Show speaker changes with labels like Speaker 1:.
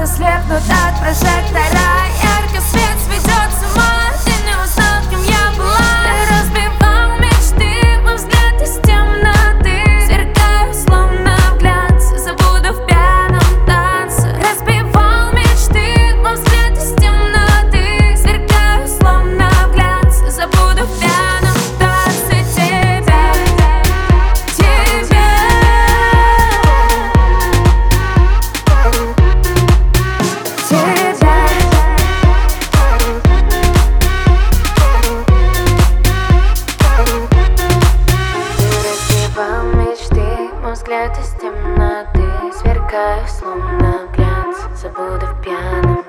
Speaker 1: глаза слепнут от прожектора. Ярко свет сведет с ума. Ты не узнал, кем я была. Ты разбивал мечты, мой взгляд из темноты. Сверкаю, словно в глянце, забуду в пьяном танце. Разбивал мечты, мой взгляд из темноты. Сверкаю, словно в глянце, забуду в пьяном танце. Тебя, тебя.
Speaker 2: Взгляд из темноты, сверкаю, словно в глянце, забуду в пьяном